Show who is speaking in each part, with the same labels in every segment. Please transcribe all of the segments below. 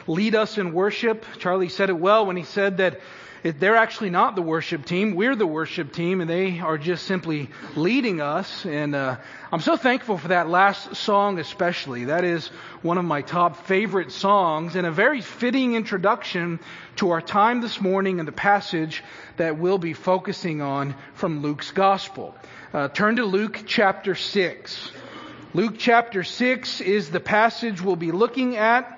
Speaker 1: lead us in worship. Charlie said it well when he said that they're actually not the worship team. We're the worship team, and they are just simply leading us. And I'm so thankful for that last song especially. That is one of my top favorite songs, and a very fitting introduction to our time this morning and the passage that we'll be focusing on from Luke's Gospel. Turn to Luke chapter 6. Luke chapter 6 is the passage we'll be looking at.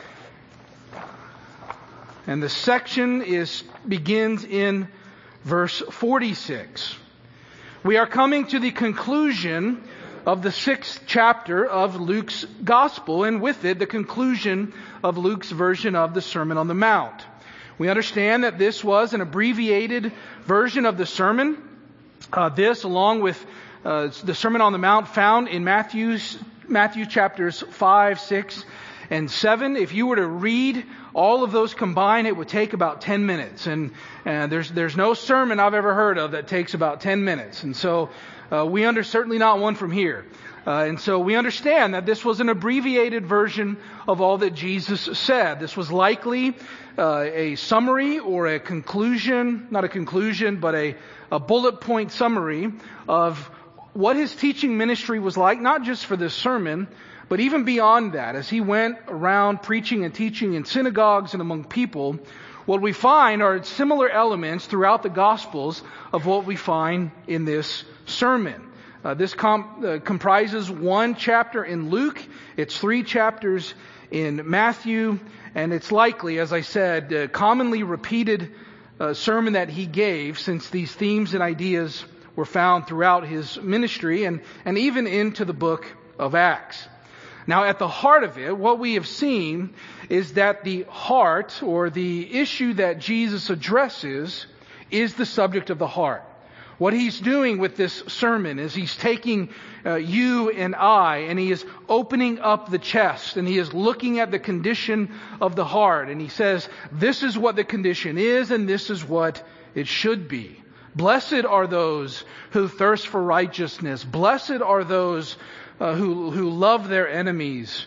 Speaker 1: And the section begins in verse 46. We are coming to the conclusion of the 6th chapter of Luke's Gospel, and with it the conclusion of Luke's version of the Sermon on the Mount. We understand that this was an abbreviated version of the sermon. This, along with the Sermon on the Mount found in Matthew chapters 5, 6, and 7. If you were to read all of those combined, it would take about 10 minutes. And there's no sermon I've ever heard of that takes about 10 minutes. And so certainly not one from here. And so we understand that this was an abbreviated version of all that Jesus said. This was likely a summary or a conclusion, not a conclusion, but a bullet point summary of what his teaching ministry was like, not just for this sermon, but even beyond that. As he went around preaching and teaching in synagogues and among people, what we find are similar elements throughout the Gospels of what we find in this sermon. This comprises one chapter in Luke, it's 3 chapters in Matthew, and it's likely, as I said, a commonly repeated sermon that he gave, since these themes and ideas were found throughout his ministry and even into the book of Acts. Now, at the heart of it, what we have seen is that the heart, or the issue that Jesus addresses, is the subject of the heart. What he's doing with this sermon is he's taking you and I, and he is opening up the chest, and he is looking at the condition of the heart, and he says, this is what the condition is, and this is what it should be. Blessed are those who thirst for righteousness. Blessed are those who love their enemies.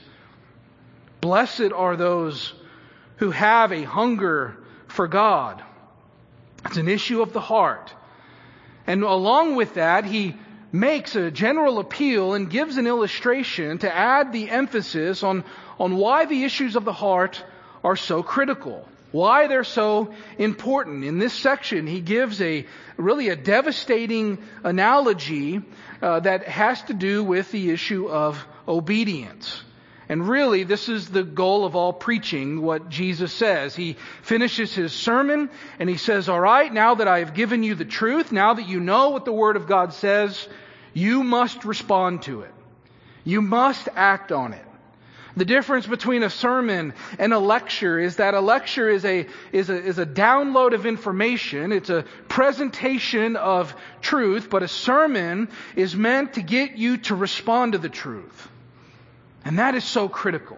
Speaker 1: Blessed are those who have a hunger for God. It's an issue of the heart. And along with that, he makes a general appeal and gives an illustration to add the emphasis on why the issues of the heart are so critical, why they're so important. In this section, he gives a devastating analogy that has to do with the issue of obedience. And really, this is the goal of all preaching, what Jesus says. He finishes his sermon and he says, all right, now that I have given you the truth, now that you know what the Word of God says, you must respond to it. You must act on it. The difference between a sermon and a lecture is that a lecture is a download of information. It's a presentation of truth, but a sermon is meant to get you to respond to the truth. And that is so critical.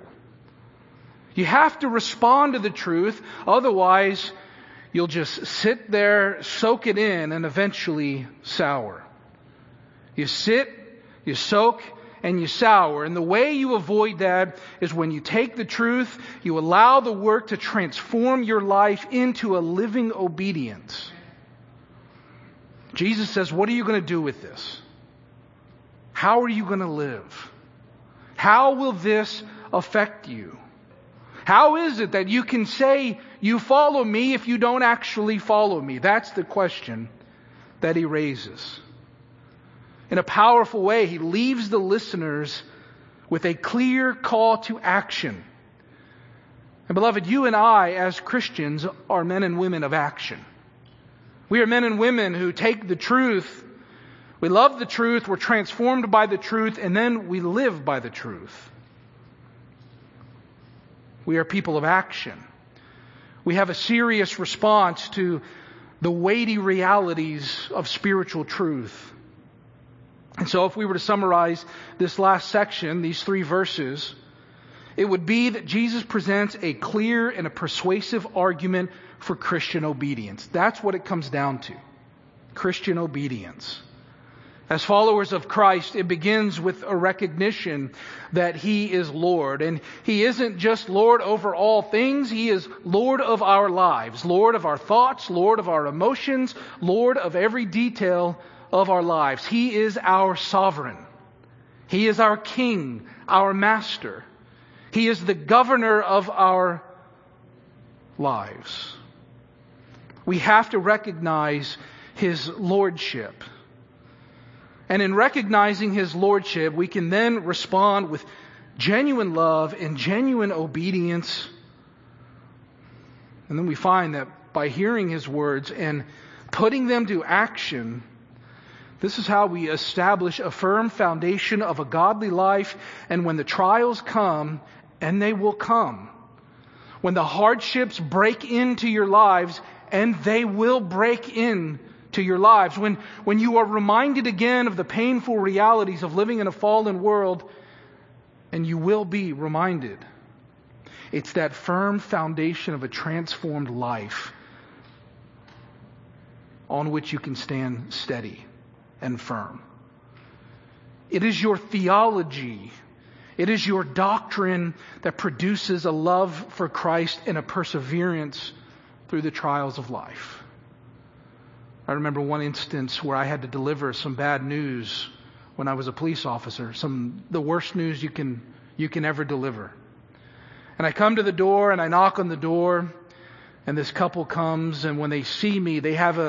Speaker 1: You have to respond to the truth, otherwise you'll just sit there, soak it in, and eventually sour. You sit, you soak, and you sour. And the way you avoid that is when you take the truth, you allow the work to transform your life into a living obedience. Jesus says, what are you going to do with this? How are you going to live? How will this affect you? How is it that you can say you follow me if you don't actually follow me? That's the question that he raises. In a powerful way, he leaves the listeners with a clear call to action. And beloved, you and I as Christians are men and women of action. We are men and women who take the truth, we love the truth, we're transformed by the truth, and then we live by the truth. We are people of action. We have a serious response to the weighty realities of spiritual truth. And so if we were to summarize this last section, these 3 verses, it would be that Jesus presents a clear and a persuasive argument for Christian obedience. That's what it comes down to. Christian obedience. As followers of Christ, it begins with a recognition that He is Lord. And He isn't just Lord over all things. He is Lord of our lives, Lord of our thoughts, Lord of our emotions, Lord of every detail of our lives. He is our sovereign. He is our King, our Master. He is the governor of our lives. We have to recognize His lordship. And in recognizing His lordship, we can then respond with genuine love and genuine obedience. And then we find that by hearing His words and putting them to action, this is how we establish a firm foundation of a godly life. And when the trials come, and they will come, when the hardships break into your lives, and they will break in to your lives, when you are reminded again of the painful realities of living in a fallen world, and you will be reminded, it's that firm foundation of a transformed life on which you can stand steady and firm. It is your theology, it is your doctrine that produces a love for Christ and a perseverance through the trials of life. I remember one instance where I had to deliver some bad news when I was a police officer, the worst news you can ever deliver. And I come to the door and I knock on the door, and this couple comes, and when they see me, they have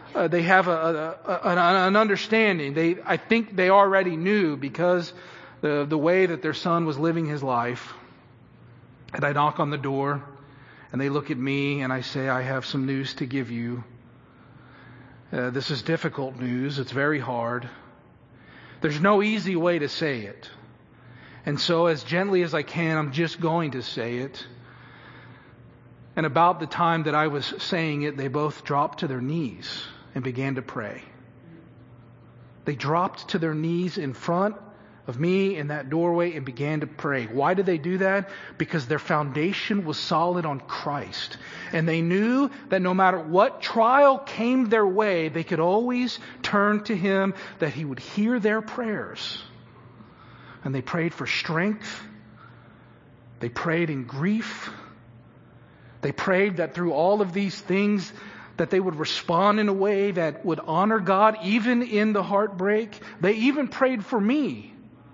Speaker 1: an understanding. I think they already knew because the way that their son was living his life. And I knock on the door, and they look at me, and I say, I have some news to give you. This is difficult news. It's very hard. There's no easy way to say it. And so as gently as I can, I'm just going to say it. And about the time that I was saying it, they both dropped to their knees and began to pray. They dropped to their knees in front of me in that doorway and began to pray. Why did they do that? Because their foundation was solid on Christ. And they knew that no matter what trial came their way, they could always turn to Him, that He would hear their prayers. And they prayed for strength. They prayed in grief. They prayed that through all of these things, that they would respond in a way that would honor God, even in the heartbreak. They even prayed for me.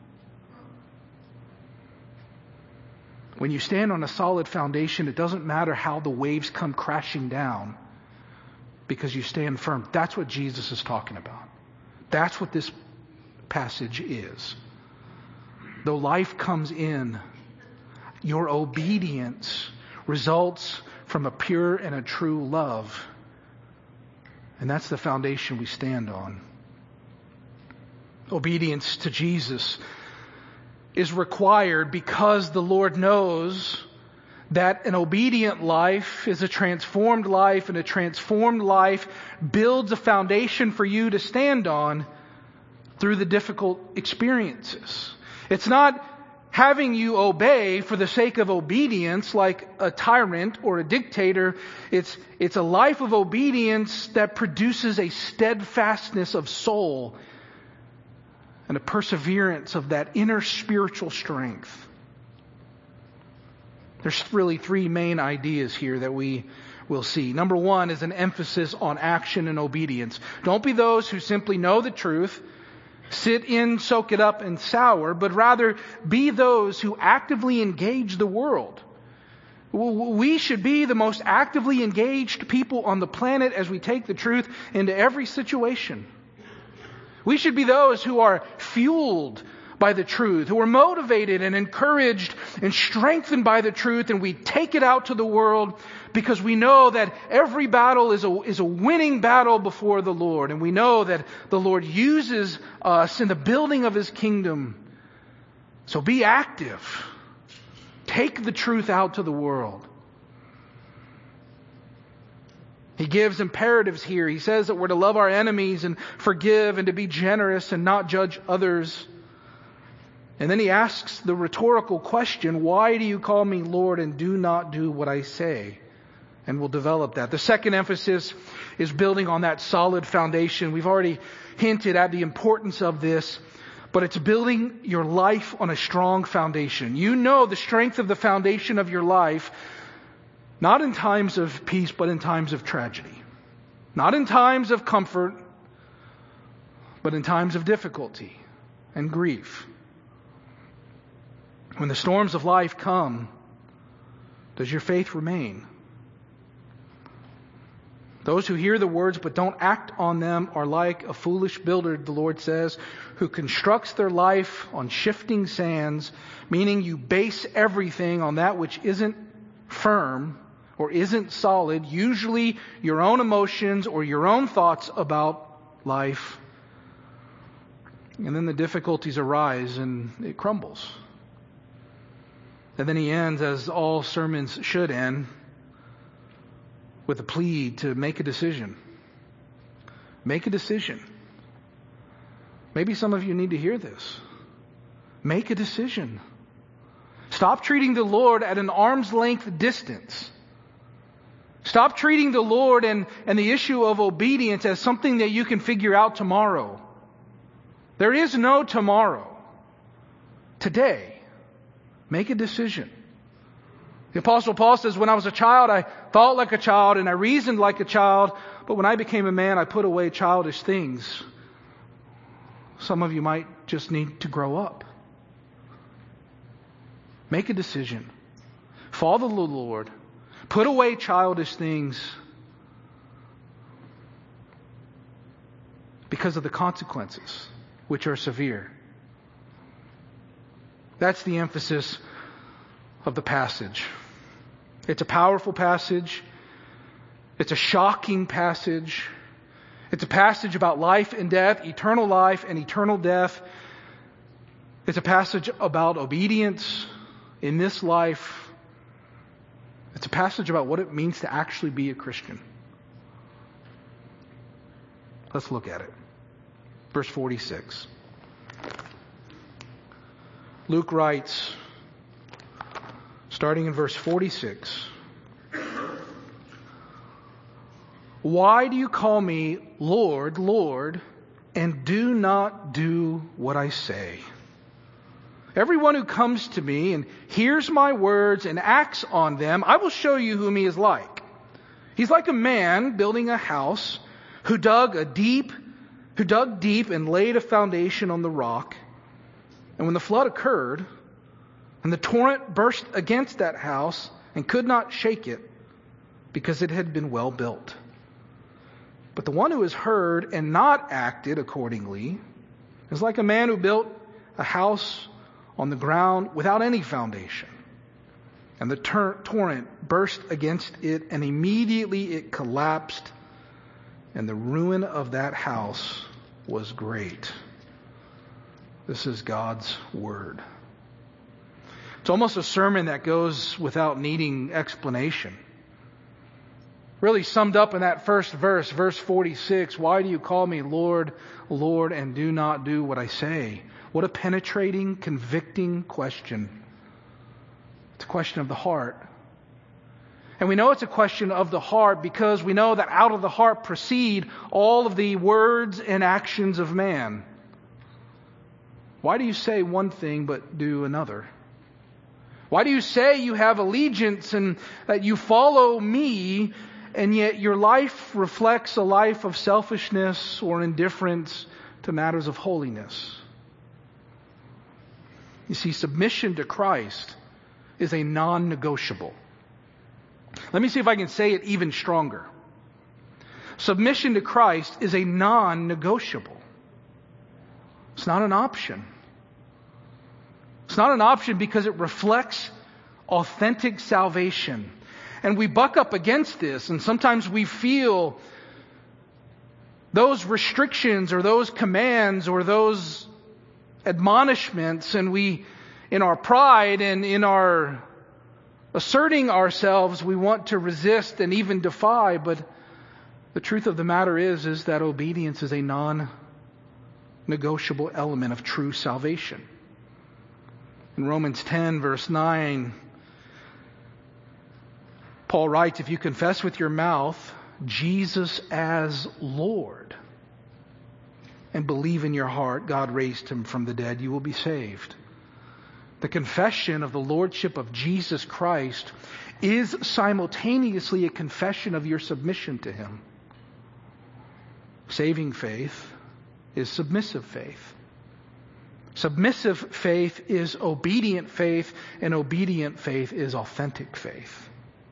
Speaker 1: When you stand on a solid foundation, it doesn't matter how the waves come crashing down, because you stand firm. That's what Jesus is talking about. That's what this passage is. Though life comes in, your obedience results from a pure and a true love. And that's the foundation we stand on. Obedience to Jesus is required because the Lord knows that an obedient life is a transformed life, and a transformed life builds a foundation for you to stand on through the difficult experiences. It's not having you obey for the sake of obedience like a tyrant or a dictator. It's a life of obedience that produces a steadfastness of soul and a perseverance of that inner spiritual strength. There's really three main ideas here that we will see. Number one is an emphasis on action and obedience. Don't be those who simply know the truth, sit in, soak it up, and sour, but rather be those who actively engage the world. We should be the most actively engaged people on the planet as we take the truth into every situation. We should be those who are fueled by the truth, who are motivated and encouraged and strengthened by the truth, and we take it out to the world because we know that every battle is a winning battle before the Lord, and we know that the Lord uses us in the building of His kingdom. So be active. Take the truth out to the world. He gives imperatives here. He says that we're to love our enemies and forgive and to be generous and not judge others. And then he asks the rhetorical question, why do you call me Lord and do not do what I say? And we'll develop that. The second emphasis is building on that solid foundation. We've already hinted at the importance of this, but it's building your life on a strong foundation. You know the strength of the foundation of your life, not in times of peace, but in times of tragedy. Not in times of comfort, but in times of difficulty and grief. When the storms of life come, does your faith remain? Those who hear the words but don't act on them are like a foolish builder, the Lord says, who constructs their life on shifting sands, meaning you base everything on that which isn't firm or isn't solid, usually your own emotions or your own thoughts about life. And then the difficulties arise and it crumbles. And then he ends, as all sermons should end, with a plea to make a decision. Make a decision. Maybe some of you need to hear this. Make a decision. Stop treating the Lord at an arm's length distance. Stop treating the Lord and the issue of obedience as something that you can figure out tomorrow. There is no tomorrow. Today, make a decision. The Apostle Paul says, when I was a child, I thought like a child and I reasoned like a child, but when I became a man, I put away childish things. Some of you might just need to grow up. Make a decision. Follow the Lord. Put away childish things because of the consequences, which are severe. That's the emphasis of the passage. It's a powerful passage. It's a shocking passage. It's a passage about life and death, eternal life and eternal death. It's a passage about obedience in this life. It's a passage about what it means to actually be a Christian. Let's look at it. Verse 46. Luke writes, starting in verse 46, "Why do you call me Lord, Lord, and do not do what I say? Everyone who comes to me and hears my words and acts on them, I will show you whom he is like. He's like a man building a house who dug deep and laid a foundation on the rock. And when the flood occurred, and the torrent burst against that house and could not shake it, because it had been well built. But the one who has heard and not acted accordingly is like a man who built a house on the ground without any foundation. And the torrent burst against it, and immediately it collapsed, and the ruin of that house was great." This is God's word. It's almost a sermon that goes without needing explanation. Really summed up in that first verse, verse 46, "Why do you call me Lord, Lord, and do not do what I say?" What a penetrating, convicting question. It's a question of the heart. And we know it's a question of the heart because we know that out of the heart proceed all of the words and actions of man. Why do you say one thing but do another? Why do you say you have allegiance and that you follow me, and yet your life reflects a life of selfishness or indifference to matters of holiness? You see, submission to Christ is a non-negotiable. Let me see if I can say it even stronger. Submission to Christ is a non-negotiable. It's not an option. It's not an option because it reflects authentic salvation. And we buck up against this, and sometimes we feel those restrictions or those commands or those admonishments, and we, in our pride and in our asserting ourselves, we want to resist and even defy. But the truth of the matter is that obedience is a non-negotiable element of true salvation. In Romans 10, verse 9, Paul writes, if you confess with your mouth Jesus as Lord and believe in your heart God raised him from the dead, you will be saved. The confession of the lordship of Jesus Christ is simultaneously a confession of your submission to him. Saving faith is submissive faith. Submissive faith is obedient faith, and obedient faith is authentic faith.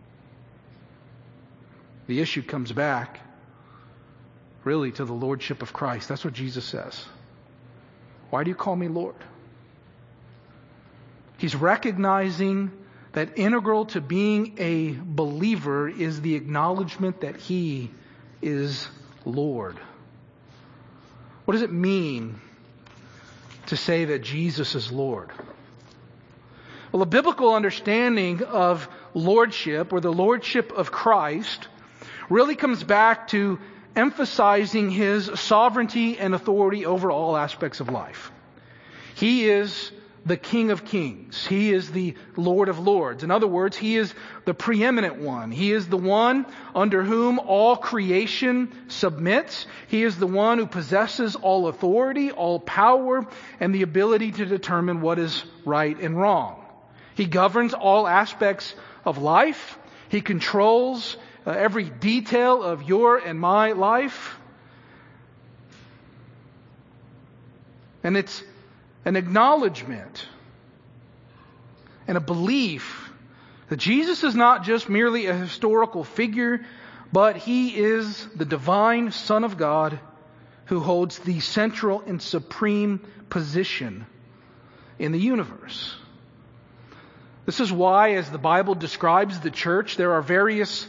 Speaker 1: The issue comes back really to the lordship of Christ. That's what Jesus says. Why do you call me Lord? He's recognizing that integral to being a believer is the acknowledgement that he is Lord. What does it mean to say that Jesus is Lord? Well, a biblical understanding of lordship, or the lordship of Christ, really comes back to emphasizing his sovereignty and authority over all aspects of life. He is the King of Kings. He is the Lord of Lords. In other words, he is the preeminent one. He is the one under whom all creation submits. He is the one who possesses all authority, all power, and the ability to determine what is right and wrong. He governs all aspects of life. He controls every detail of your and my life. And it's an acknowledgement and a belief that Jesus is not just merely a historical figure, but he is the divine Son of God who holds the central and supreme position in the universe. This is why, as the Bible describes the church, there are various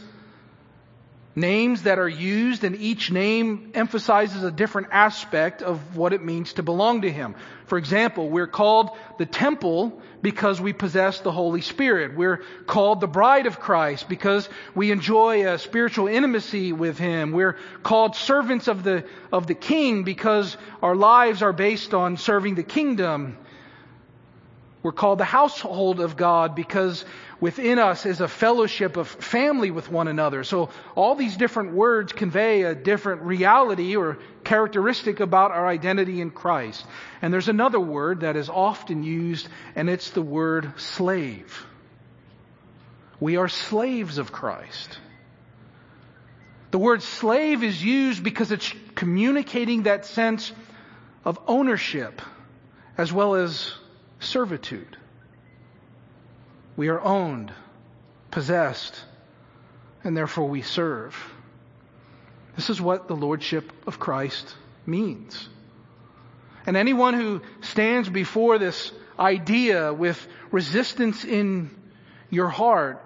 Speaker 1: names that are used, and each name emphasizes a different aspect of what it means to belong to him. For example, we're called the temple because we possess the Holy Spirit. We're called the bride of Christ because we enjoy a spiritual intimacy with him. We're called servants of the King because our lives are based on serving the kingdom. We're called the household of God because within us is a fellowship of family with one another. So all these different words convey a different reality or characteristic about our identity in Christ. And there's another word that is often used, and it's the word slave. We are slaves of Christ. The word slave is used because it's communicating that sense of ownership as well as servitude. We are owned, possessed, and therefore we serve. This is what the lordship of Christ means. And anyone who stands before this idea with resistance in your heart,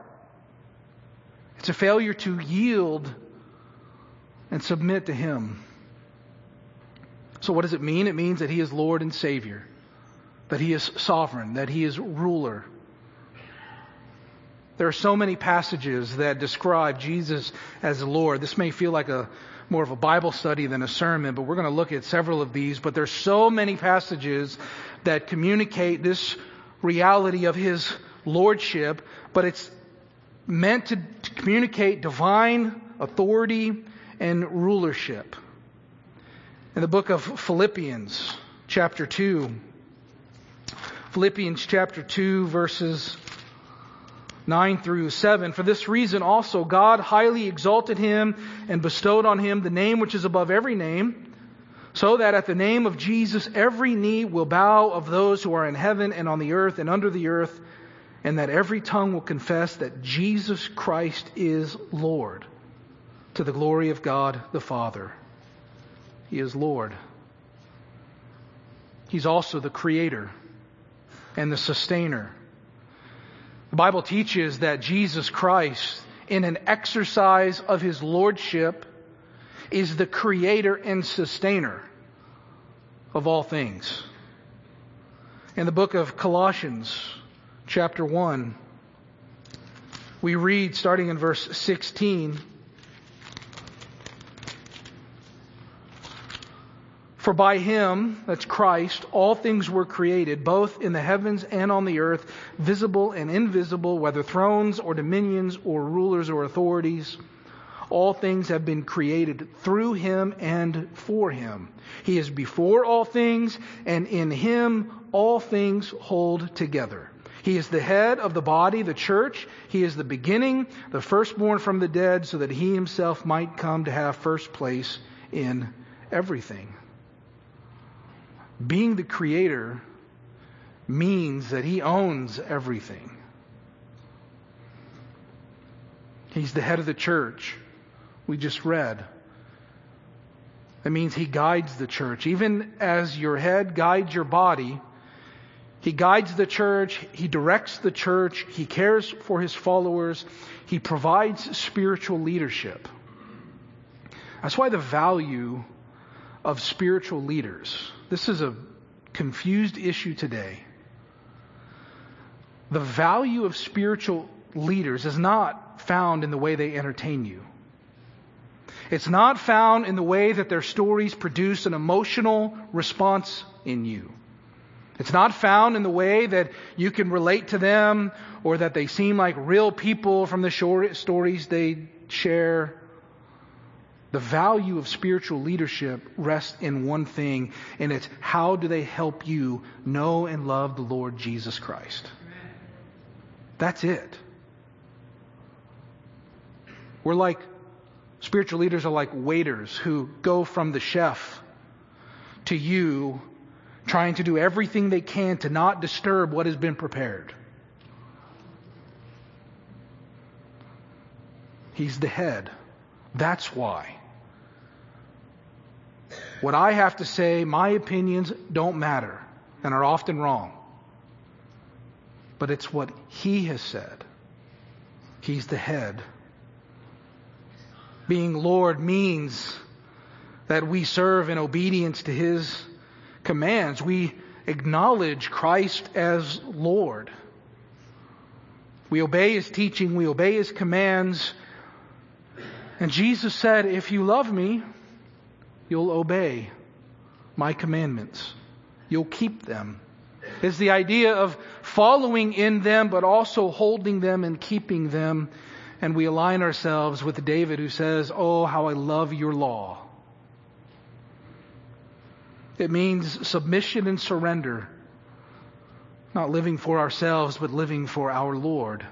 Speaker 1: it's a failure to yield and submit to him. So what does it mean? It means that he is Lord and Savior, that he is sovereign, that he is ruler. There are so many passages that describe Jesus as Lord. This may feel like more of a Bible study than a sermon, but we're going to look at several of these. But there's so many passages that communicate this reality of his lordship, but it's meant to communicate divine authority and rulership. In the book of Philippians, chapter 2, Philippians chapter 2, verses 9 through 7. For this reason also God highly exalted him and bestowed on him the name which is above every name, so that at the name of Jesus every knee will bow, of those who are in heaven and on the earth and under the earth, and that every tongue will confess that Jesus Christ is Lord, to the glory of God the Father. He is Lord. He's also the Creator and the Sustainer. The Bible teaches that Jesus Christ, in an exercise of his lordship, is the creator and sustainer of all things. In the book of Colossians, chapter 1, we read, starting in verse 16, For by him, that's Christ, all things were created, both in the heavens and on the earth, visible and invisible, whether thrones or dominions or rulers or authorities. All things have been created through him and for him. He is before all things, and in him all things hold together. He is the head of the body, the church. He is the beginning, the firstborn from the dead, so that he himself might come to have first place in everything. Being the creator means that he owns everything. He's the head of the church. We just read. That means he guides the church. Even as your head guides your body, he guides the church, he directs the church, he cares for his followers, he provides spiritual leadership. That's why the value of spiritual leaders. This is a confused issue today. The value of spiritual leaders is not found in the way they entertain you. It's not found in the way that their stories produce an emotional response in you. It's not found in the way that you can relate to them or that they seem like real people from the stories they share. The value of spiritual leadership rests in one thing, and it's how do they help you know and love the Lord Jesus Christ. That's it. Spiritual leaders are like waiters who go from the chef to you, trying to do everything they can to not disturb what has been prepared. He's the head. That's why. What I have to say, my opinions don't matter and are often wrong. But it's what he has said. He's the head. Being Lord means that we serve in obedience to his commands. We acknowledge Christ as Lord. We obey his teaching. We obey his commands. And Jesus said, if you love me, you'll obey my commandments. You'll keep them. It's the idea of following in them, but also holding them and keeping them. And we align ourselves with David, who says, oh, how I love your law. It means submission and surrender. Not living for ourselves, but living for our Lord.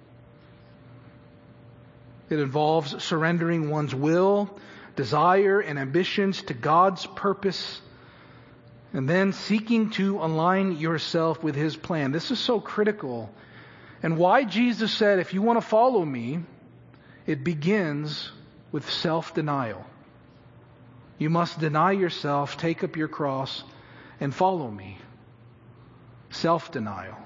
Speaker 1: It involves surrendering one's will, desire, and ambitions to God's purpose, and then seeking to align yourself with his plan. This is so critical. And why Jesus said, if you want to follow me, it begins with self-denial. You must deny yourself, take up your cross, and follow me. Self-denial.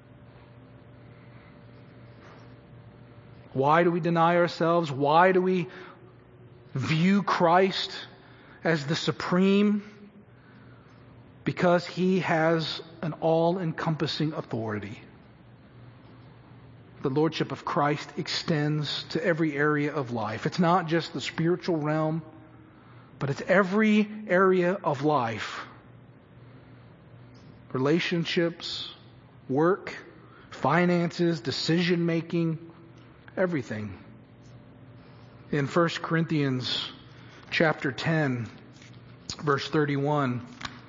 Speaker 1: Why do we deny ourselves? Why do we view Christ as the supreme? Because he has an all-encompassing authority. The lordship of Christ extends to every area of life. It's not just the spiritual realm, but it's every area of life. Relationships, work, finances, decision-making, everything. In 1 Corinthians chapter 10, verse 31,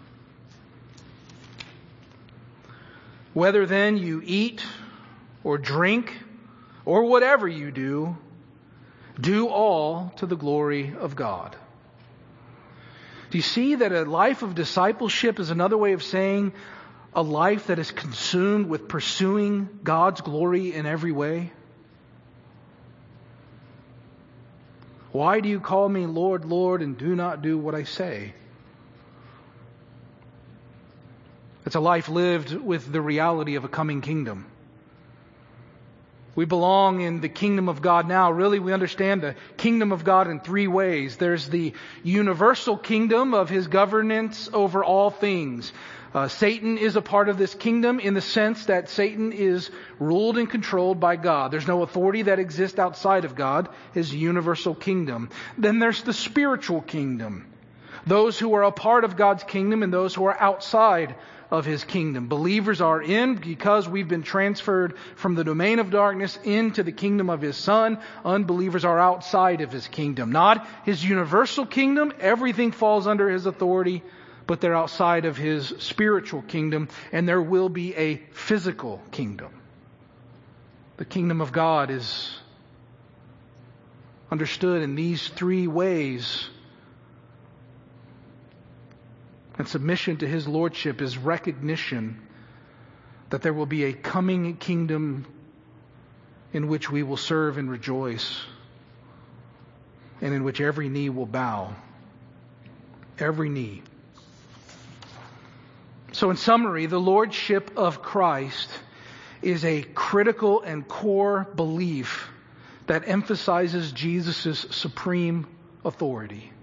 Speaker 1: whether then you eat or drink or whatever you do, do all to the glory of God. Do you see that a life of discipleship is another way of saying a life that is consumed with pursuing God's glory in every way? Why do you call me Lord, Lord, and do not do what I say? It's a life lived with the reality of a coming kingdom. We belong in the kingdom of God now. Really, we understand the kingdom of God in three ways. There's the universal kingdom of his governance over all things. Satan is a part of this kingdom in the sense that Satan is ruled and controlled by God. There's no authority that exists outside of God, his universal kingdom. Then there's the spiritual kingdom. those who are a part of God's kingdom and those who are outside of His kingdom. Believers are in because we've been transferred from the domain of darkness into the kingdom of His Son. Unbelievers are outside of His kingdom. Not His universal kingdom. Everything falls under His authority, but they're outside of His spiritual kingdom, and there will be a physical kingdom. The kingdom of God is understood in these three ways. And submission to His lordship is recognition that there will be a coming kingdom in which we will serve and rejoice, and in which every knee will bow. Every knee. So in summary, the lordship of Christ is a critical and core belief that emphasizes Jesus' supreme authority.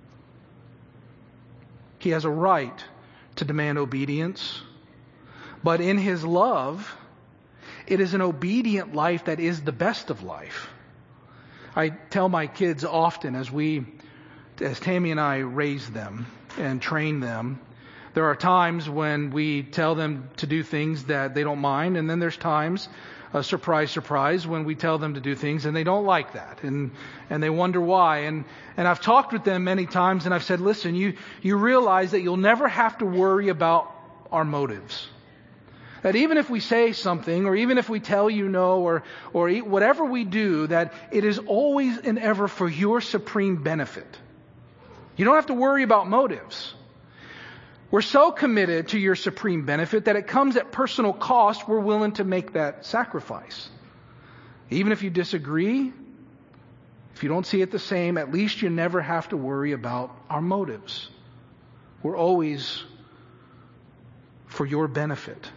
Speaker 1: He has a right to demand obedience, but in His love, it is an obedient life that is the best of life. I tell my kids often as Tammy and I raise them and train them, there are times when we tell them to do things that they don't mind, and then there's times, surprise, surprise, when we tell them to do things and they don't like that, and they wonder why. And I've talked with them many times, and I've said, listen, you realize that you'll never have to worry about our motives. That even if we say something, or even if we tell you no, or whatever we do, that it is always and ever for your supreme benefit. You don't have to worry about motives. We're so committed to your supreme benefit that it comes at personal cost. We're willing to make that sacrifice. Even if you disagree, if you don't see it the same, at least you never have to worry about our motives. We're always for your benefit.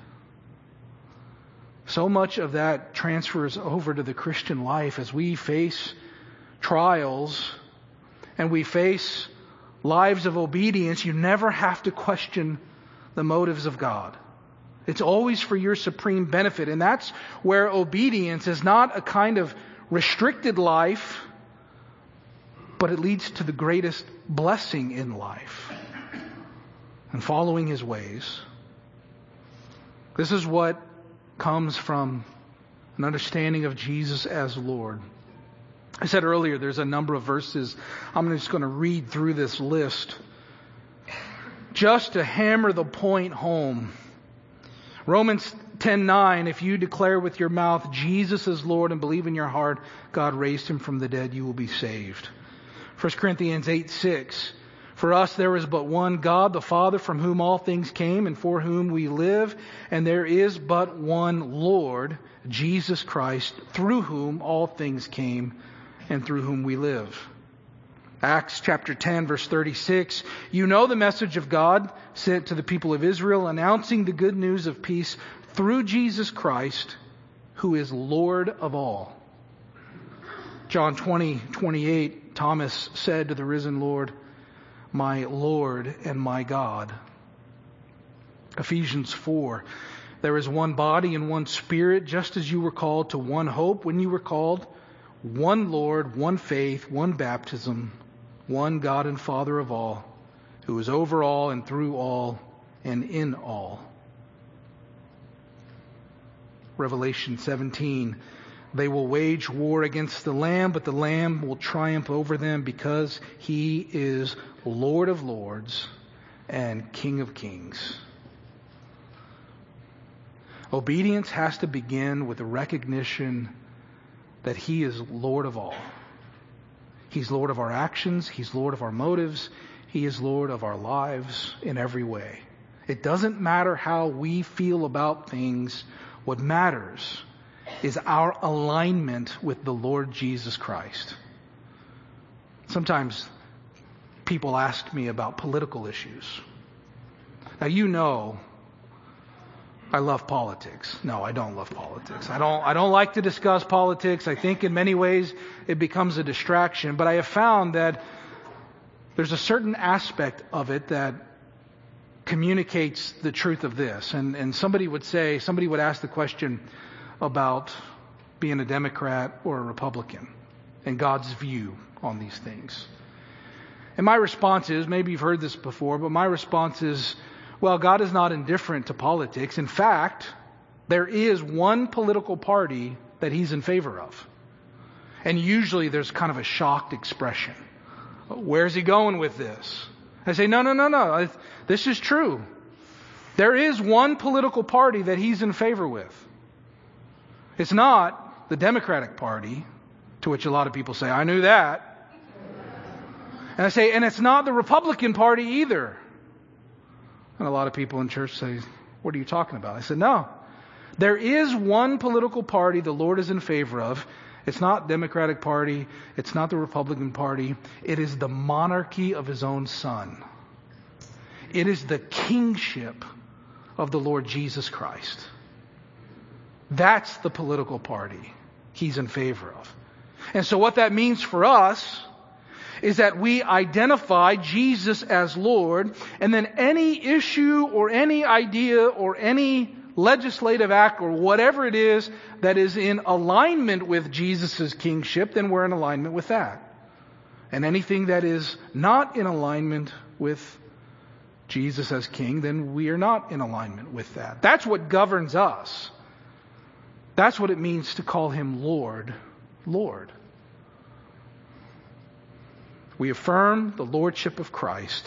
Speaker 1: So much of that transfers over to the Christian life as we face trials and we face lives of obedience. You never have to question the motives of God. It's always for your supreme benefit. And that's where obedience is not a kind of restricted life, but it leads to the greatest blessing in life. And following His ways. This is what comes from an understanding of Jesus as Lord. I said earlier, there's a number of verses. I'm just going to read through this list just to hammer the point home. Romans 10:9, if you declare with your mouth Jesus is Lord and believe in your heart God raised Him from the dead, you will be saved. 1 Corinthians 8:6, for us there is but one God, the Father, from whom all things came and for whom we live, and there is but one Lord, Jesus Christ, through whom all things came and through whom we live. Acts chapter 10 verse 36, you know the message of God sent to the people of Israel, announcing the good news of peace through Jesus Christ, who is Lord of all. John 20:28, Thomas said to the risen Lord, my Lord and my God. Ephesians 4, there is one body and one Spirit, just as you were called to one hope when you were called, one Lord, one faith, one baptism, one God and Father of all, who is over all and through all and in all. Revelation 17, they will wage war against the Lamb, but the Lamb will triumph over them because He is Lord of lords and King of kings. Obedience has to begin with the recognition that He is Lord of all. He's Lord of our actions. He's Lord of our motives. He is Lord of our lives in every way. It doesn't matter how we feel about things. What matters is our alignment with the Lord Jesus Christ. Sometimes people ask me about political issues. Now, you know, I love politics. No, I don't love politics. I don't like to discuss politics. I think in many ways it becomes a distraction. But I have found that there's a certain aspect of it that communicates the truth of this. And somebody would ask the question about being a Democrat or a Republican and God's view on these things. And my response is, maybe you've heard this before, but my response is, well, God is not indifferent to politics. In fact, there is one political party that He's in favor of. And usually there's kind of a shocked expression. Where's He going with this? I say, no. This is true. There is one political party that He's in favor with. It's not the Democratic Party, to which a lot of people say, I knew that. And I say, and it's not the Republican Party either. And a lot of people in church say, what are you talking about? I said, no. There is one political party the Lord is in favor of. It's not Democratic Party. It's not the Republican Party. It is the monarchy of His own Son. It is the kingship of the Lord Jesus Christ. That's the political party He's in favor of. And so what that means for us is that we identify Jesus as Lord, and then any issue or any idea or any legislative act or whatever it is that is in alignment with Jesus' kingship, then we're in alignment with that. And anything that is not in alignment with Jesus as King, then we are not in alignment with that. That's what governs us. That's what it means to call Him Lord, Lord. We affirm the lordship of Christ.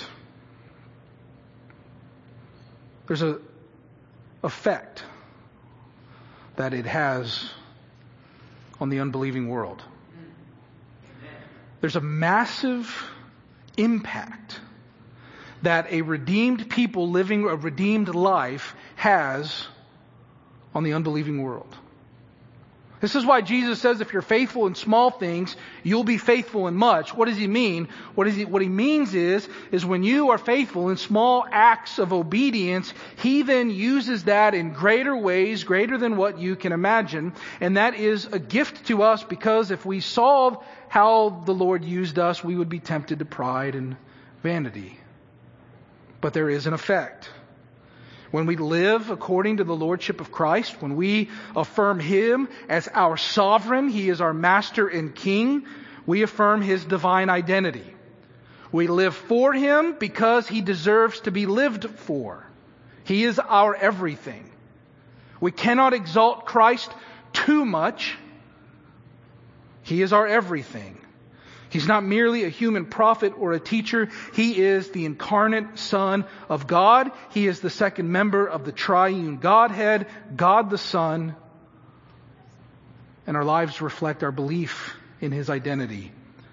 Speaker 1: There's an effect that it has on the unbelieving world. There's a massive impact that a redeemed people living a redeemed life has on the unbelieving world. This is why Jesus says if you're faithful in small things, you'll be faithful in much. What does He mean? What He means is when you are faithful in small acts of obedience, He then uses that in greater ways, greater than what you can imagine. And that is a gift to us, because if we solve how the Lord used us, we would be tempted to pride and vanity. But there is an effect. When we live according to the lordship of Christ, when we affirm Him as our sovereign, He is our master and king, we affirm His divine identity. We live for Him because He deserves to be lived for. He is our everything. We cannot exalt Christ too much. He is our everything. He's not merely a human prophet or a teacher. He is the incarnate Son of God. He is the second member of the triune Godhead, God the Son. And our lives reflect our belief in His identity.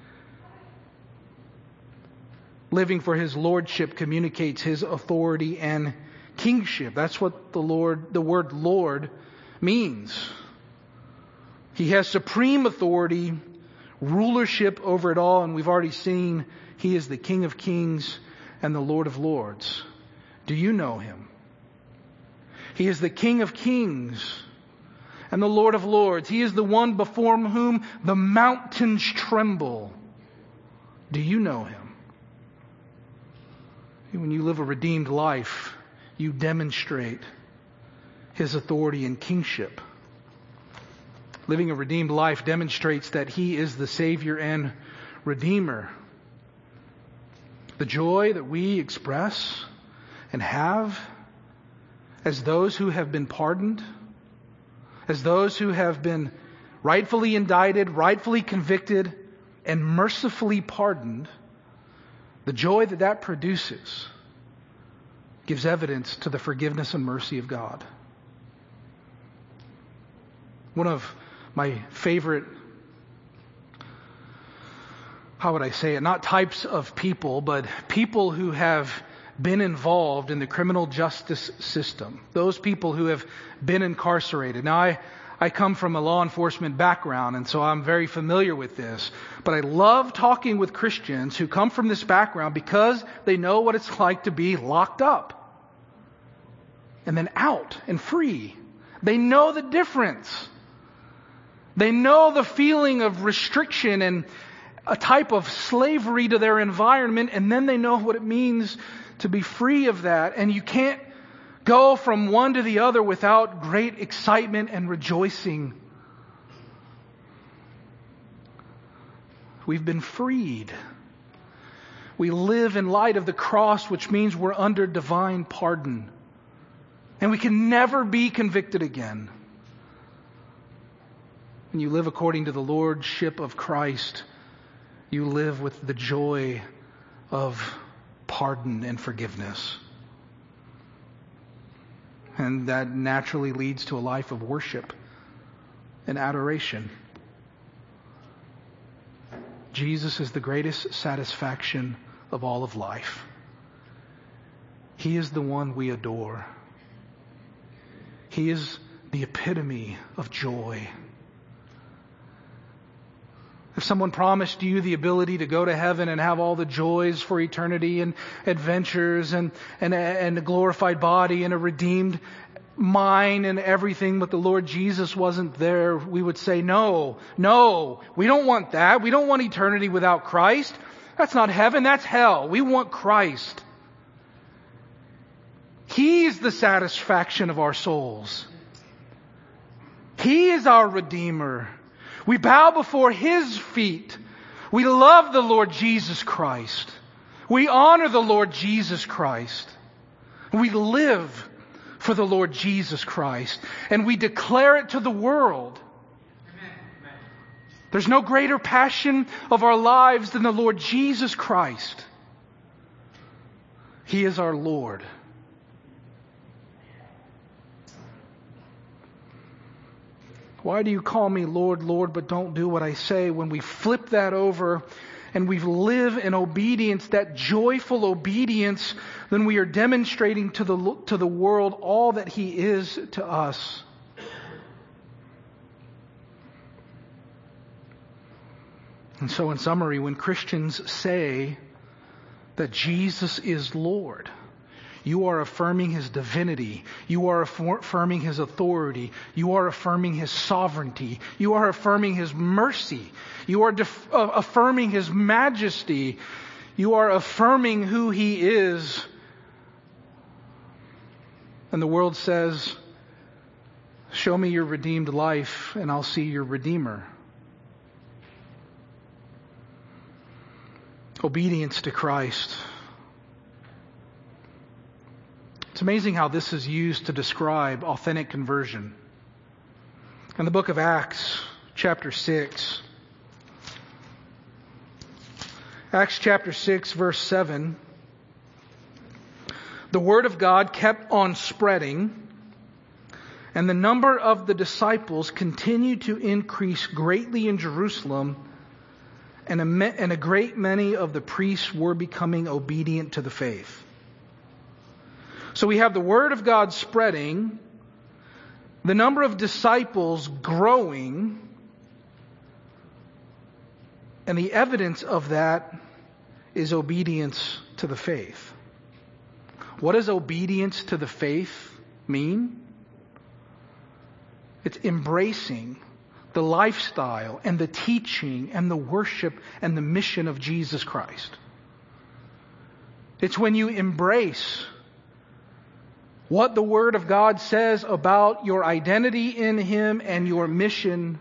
Speaker 1: Living for His lordship communicates His authority and kingship. That's what the word Lord means. He has supreme authority, rulership over it all, and we've already seen He is the King of Kings and the Lord of Lords. Do you know Him? He is the King of Kings and the Lord of Lords. He is the one before whom the mountains tremble. Do you know Him? When you live a redeemed life, you demonstrate His authority and kingship. Living a redeemed life demonstrates that He is the Savior and Redeemer. The joy that we express and have as those who have been pardoned, as those who have been rightfully indicted, rightfully convicted, and mercifully pardoned, the joy that produces gives evidence to the forgiveness and mercy of God. One of my favorite, how would I say it, not types of people, but people who have been involved in the criminal justice system. Those people who have been incarcerated. Now, I come from a law enforcement background, and so I'm very familiar with this. But I love talking with Christians who come from this background because they know what it's like to be locked up and then out and free. They know the difference. They know the feeling of restriction and a type of slavery to their environment, and then they know what it means to be free of that. And you can't go from one to the other without great excitement and rejoicing. We've been freed. We live in light of the cross, which means we're under divine pardon. And we can never be convicted again. When you live according to the lordship of Christ, you live with the joy of pardon and forgiveness. And that naturally leads to a life of worship and adoration. Jesus is the greatest satisfaction of all of life. He is the one we adore. He is the epitome of joy. If someone promised you the ability to go to heaven and have all the joys for eternity and adventures and a glorified body and a redeemed mind and everything, but the Lord Jesus wasn't there, we would say, no, we don't want that. We don't want eternity without Christ. That's not heaven, that's hell. We want Christ. He's the satisfaction of our souls. He is our Redeemer. We bow before His feet. We love the Lord Jesus Christ. We honor the Lord Jesus Christ. We live for the Lord Jesus Christ. And we declare it to the world. There's no greater passion of our lives than the Lord Jesus Christ. He is our Lord. Why do you call me Lord, Lord, but don't do what I say? When we flip that over and we live in obedience, that joyful obedience, then we are demonstrating to the world all that He is to us. And so in summary, when Christians say that Jesus is Lord, you are affirming His divinity. You are affirming His authority. You are affirming His sovereignty. You are affirming His mercy. You are affirming His majesty. You are affirming who He is. And the world says, show me your redeemed life and I'll see your Redeemer. Obedience to Christ. It's amazing how this is used to describe authentic conversion. In the book of Acts, chapter 6. Acts chapter 6, verse 7. The word of God kept on spreading, and the number of the disciples continued to increase greatly in Jerusalem, and a great many of the priests were becoming obedient to the faith. So we have the Word of God spreading, the number of disciples growing, and the evidence of that is obedience to the faith. What does obedience to the faith mean? It's embracing the lifestyle and the teaching and the worship and the mission of Jesus Christ. It's when you embrace what the Word of God says about your identity in Him and your mission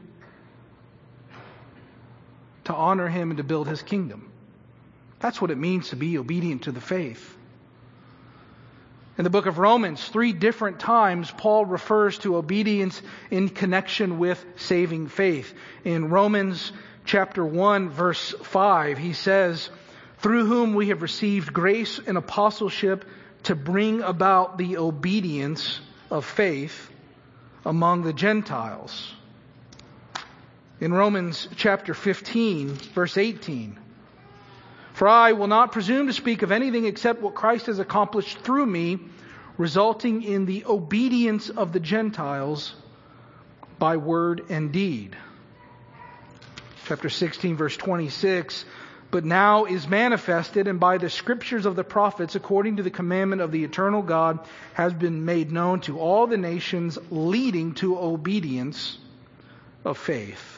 Speaker 1: to honor Him and to build His kingdom. That's what it means to be obedient to the faith. In the book of Romans, 3 different times, Paul refers to obedience in connection with saving faith. In Romans chapter 1, verse 5, he says, through whom we have received grace and apostleship to bring about the obedience of faith among the Gentiles. In Romans chapter 15, verse 18, for I will not presume to speak of anything except what Christ has accomplished through me, resulting in the obedience of the Gentiles by word and deed. Chapter 16, verse 26, but now is manifested, and by the scriptures of the prophets, according to the commandment of the eternal God, has been made known to all the nations, leading to obedience of faith.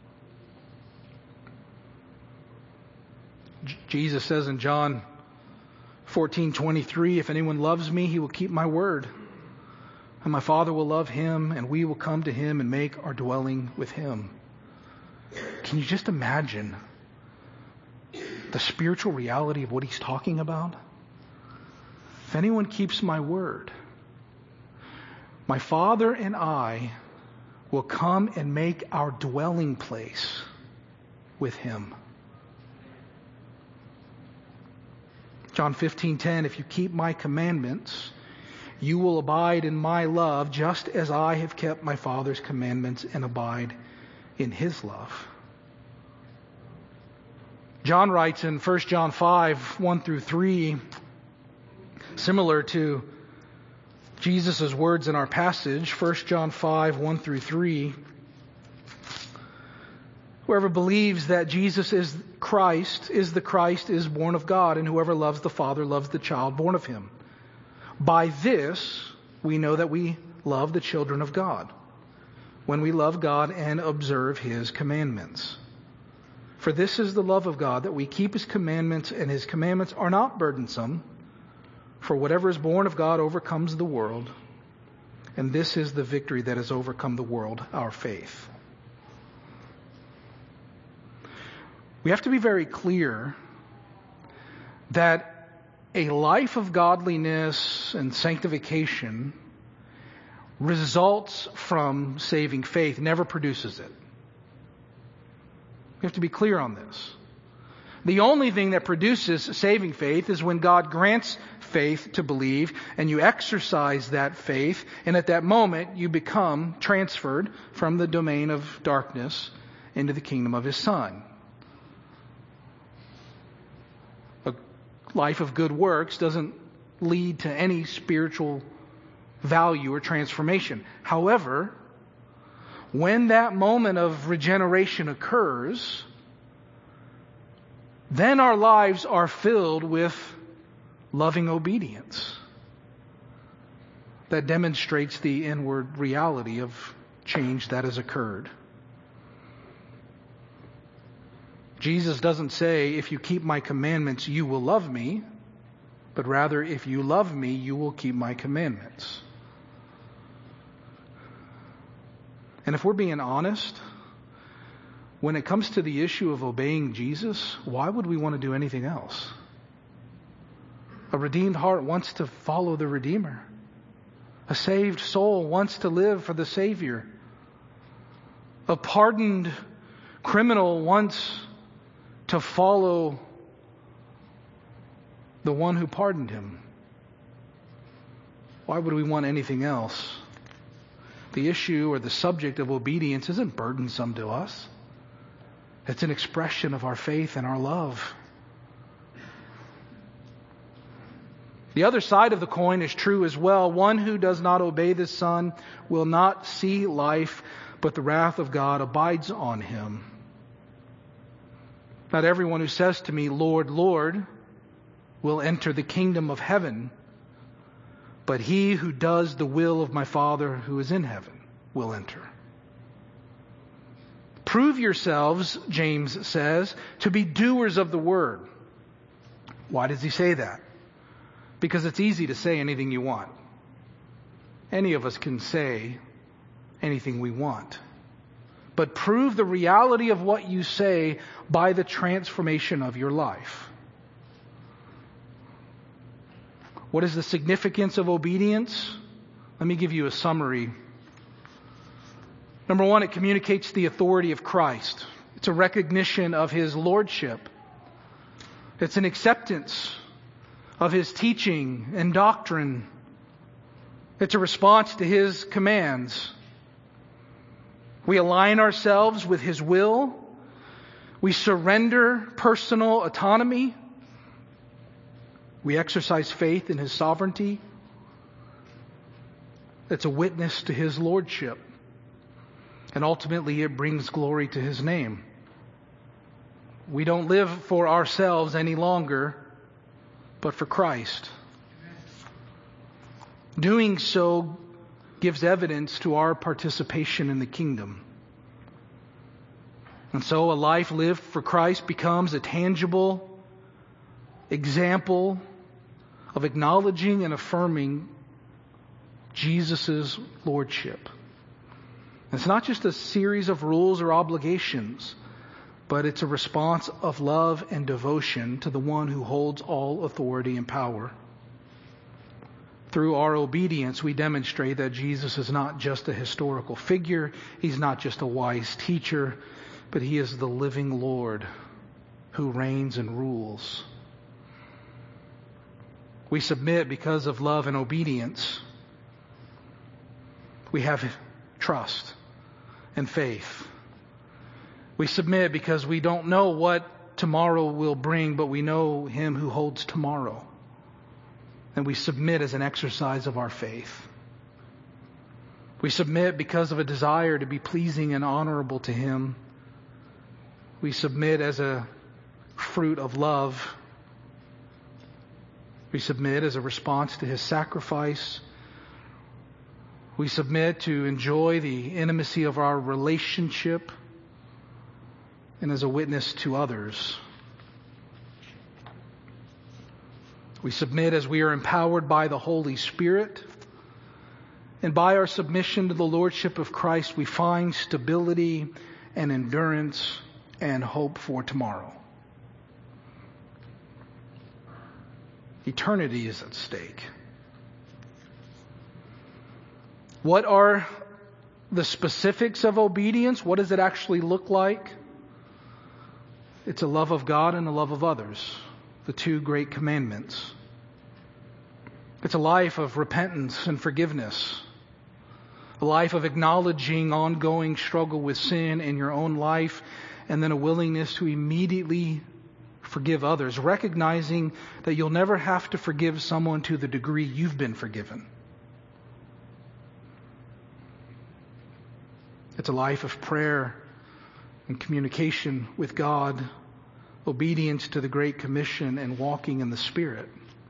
Speaker 1: Jesus says in John 14:23, if anyone loves me, he will keep my word. And my Father will love him, and we will come to him and make our dwelling with him. Can you just imagine the spiritual reality of what he's talking about? If anyone keeps my word, my Father and I will come and make our dwelling place with him. John 15:10, if you keep my commandments, you will abide in my love, just as I have kept my Father's commandments and abide in his love. John writes in 1 John 5:1-3, similar to Jesus' words in our passage, 1 John 5:1-3, whoever believes that Jesus is the Christ, is born of God, and whoever loves the Father loves the child born of him. By this, we know that we love the children of God, when we love God and observe his commandments. For this is the love of God, that we keep his commandments, and his commandments are not burdensome. For whatever is born of God overcomes the world, and this is the victory that has overcome the world, our faith. We have to be very clear that a life of godliness and sanctification results from saving faith, never produces it. We have to be clear on this. The only thing that produces saving faith is when God grants faith to believe, and you exercise that faith, and at that moment you become transferred from the domain of darkness into the kingdom of his Son. A life of good works doesn't lead to any spiritual value or transformation. However, when that moment of regeneration occurs, then our lives are filled with loving obedience that demonstrates the inward reality of change that has occurred. Jesus doesn't say, if you keep my commandments, you will love me, but rather, if you love me, you will keep my commandments. And if we're being honest, when it comes to the issue of obeying Jesus, why would we want to do anything else? A redeemed heart wants to follow the Redeemer. A saved soul wants to live for the Savior. A pardoned criminal wants to follow the one who pardoned him. Why would we want anything else? The issue or the subject of obedience isn't burdensome to us. It's an expression of our faith and our love. The other side of the coin is true as well. One who does not obey the Son will not see life, but the wrath of God abides on him. Not everyone who says to me, Lord, Lord, will enter the kingdom of heaven, but he who does the will of my Father who is in heaven will enter. Prove yourselves, James says, to be doers of the word. Why does he say that? Because it's easy to say anything you want. Any of us can say anything we want. But prove the reality of what you say by the transformation of your life. What is the significance of obedience? Let me give you a summary. Number one, it communicates the authority of Christ. It's a recognition of his lordship. It's an acceptance of his teaching and doctrine. It's a response to his commands. We align ourselves with his will. We surrender personal autonomy. We exercise faith in his sovereignty. It's a witness to his lordship. And ultimately it brings glory to his name. We don't live for ourselves any longer, but for Christ. Doing so gives evidence to our participation in the kingdom. And so a life lived for Christ becomes a tangible example of acknowledging and affirming Jesus' lordship. It's not just a series of rules or obligations, but it's a response of love and devotion to the one who holds all authority and power. Through our obedience, we demonstrate that Jesus is not just a historical figure. He's not just a wise teacher, but he is the living Lord who reigns and rules. We submit because of love and obedience. We have trust and faith. We submit because we don't know what tomorrow will bring, but we know him who holds tomorrow. And we submit as an exercise of our faith. We submit because of a desire to be pleasing and honorable to him. We submit as a fruit of love. We submit as a response to his sacrifice. We submit to enjoy the intimacy of our relationship and as a witness to others. We submit as we are empowered by the Holy Spirit. And by our submission to the Lordship of Christ, we find stability and endurance and hope for tomorrow. Eternity is at stake. What are the specifics of obedience? What does it actually look like? It's a love of God and a love of others, the two great commandments. It's a life of repentance and forgiveness, a life of acknowledging ongoing struggle with sin in your own life, and then a willingness to immediately forgive others, recognizing that you'll never have to forgive someone to the degree you've been forgiven. It's a life of prayer and communication with God, obedience to the Great Commission, and walking in the Spirit.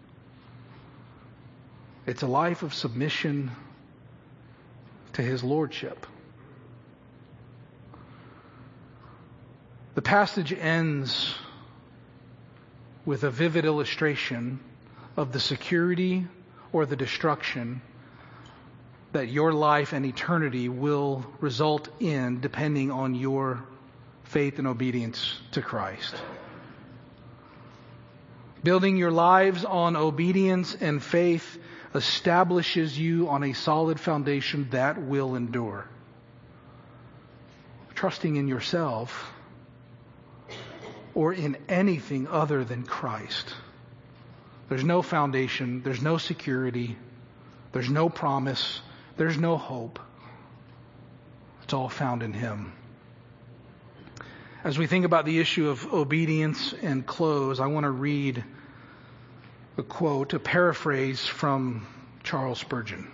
Speaker 1: It's a life of submission to his lordship. The passage ends with a vivid illustration of the security or the destruction that your life and eternity will result in depending on your faith and obedience to Christ. Building your lives on obedience and faith establishes you on a solid foundation that will endure. Trusting in yourself or in anything other than Christ, there's no foundation, there's no security, there's no promise, there's no hope. It's all found in him. As we think about the issue of obedience and close, I want to read a quote, a paraphrase from Charles Spurgeon.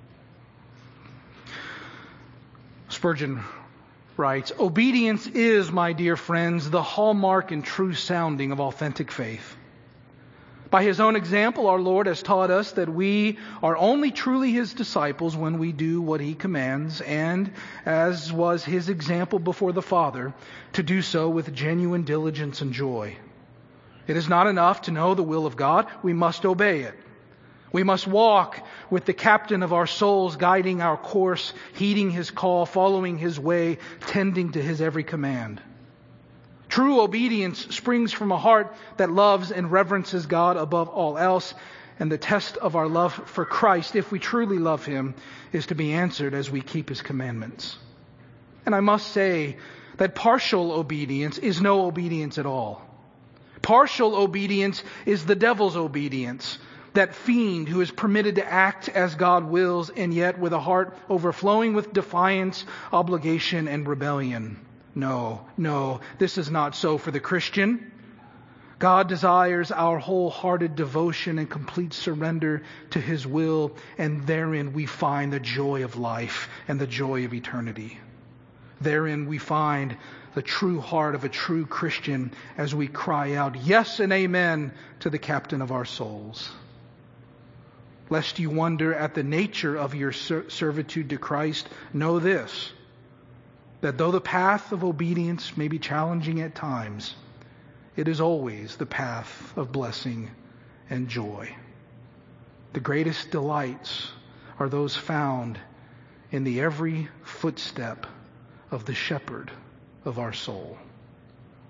Speaker 1: Spurgeon writes, "Obedience is, my dear friends, the hallmark and true sounding of authentic faith. By his own example, our Lord has taught us that we are only truly his disciples when we do what he commands, and, as was his example before the Father, to do so with genuine diligence and joy. It is not enough to know the will of God. We must obey it. We must walk with the captain of our souls, guiding our course, heeding his call, following his way, tending to his every command. True obedience springs from a heart that loves and reverences God above all else, and the test of our love for Christ, if we truly love him, is to be answered as we keep his commandments. And I must say that partial obedience is no obedience at all. Partial obedience is the devil's obedience, that fiend who is permitted to act as God wills, and yet with a heart overflowing with defiance, obligation, and rebellion. No, this is not so for the Christian. God desires our wholehearted devotion and complete surrender to his will, and therein we find the joy of life and the joy of eternity. Therein we find the true heart of a true Christian as we cry out, yes and amen, to the captain of our souls. Lest you wonder at the nature of your servitude to Christ, know this, that though the path of obedience may be challenging at times, it is always the path of blessing and joy. The greatest delights are those found in the every footstep of the shepherd of our soul.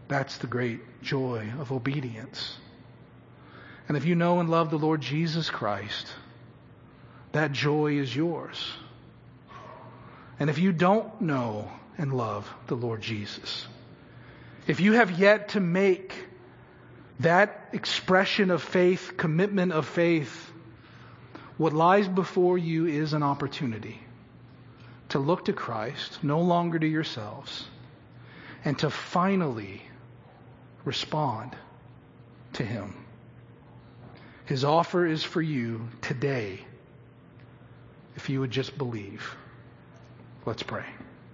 Speaker 1: That's the great joy of obedience. And if you know and love the Lord Jesus Christ, that joy is yours. And if you don't know and love the Lord Jesus, if you have yet to make that expression of faith, commitment of faith, what lies before you is an opportunity to look to Christ, no longer to yourselves, and to finally respond to Him. His offer is for you today, if you would just believe. Let's pray.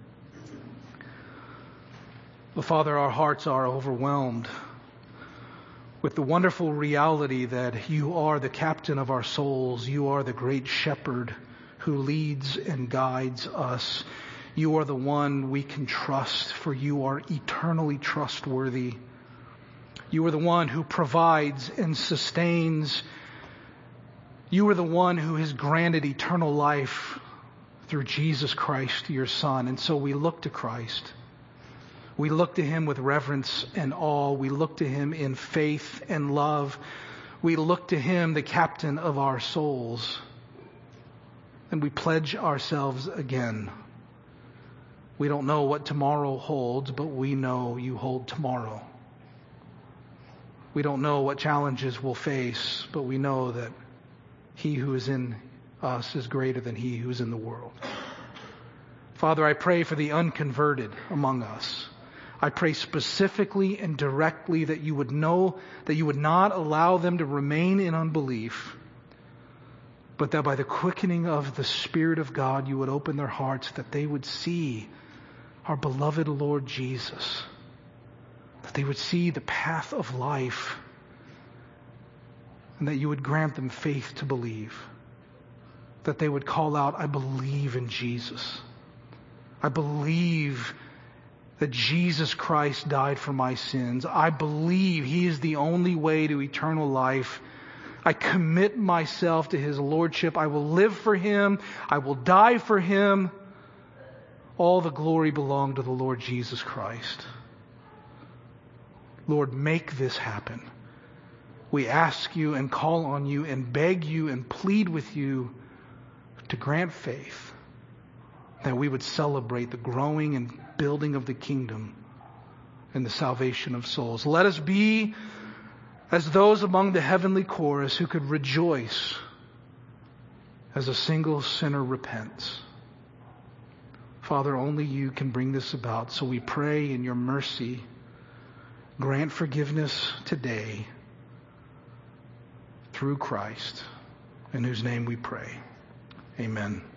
Speaker 1: Well, Father, our hearts are overwhelmed with the wonderful reality that you are the captain of our souls. You are the great shepherd who leads and guides us. You are the one we can trust, for you are eternally trustworthy. You are the one who provides and sustains. You are the one who has granted eternal life through Jesus Christ, your Son. And so we look to Christ. We look to Him with reverence and awe. We look to Him in faith and love. We look to Him, the captain of our souls. And we pledge ourselves again. We don't know what tomorrow holds, but we know you hold tomorrow. We don't know what challenges we'll face, but we know that He who is in us is greater than he who is in the world. Father, I pray for the unconverted among us. I pray specifically and directly that you would not allow them to remain in unbelief, but that by the quickening of the Spirit of God, you would open their hearts, that they would see our beloved Lord Jesus, that they would see the path of life, and that you would grant them faith to believe, that they would call out, I believe in Jesus. I believe that Jesus Christ died for my sins. I believe He is the only way to eternal life. I commit myself to His Lordship. I will live for Him. I will die for Him. All the glory belong to the Lord Jesus Christ. Lord, make this happen. We ask you and call on you and beg you and plead with you to grant faith, that we would celebrate the growing and building of the kingdom and the salvation of souls. Let us be as those among the heavenly chorus who could rejoice as a single sinner repents. Father, only you can bring this about. So we pray in your mercy, grant forgiveness today through Christ, in whose name we pray. Amen.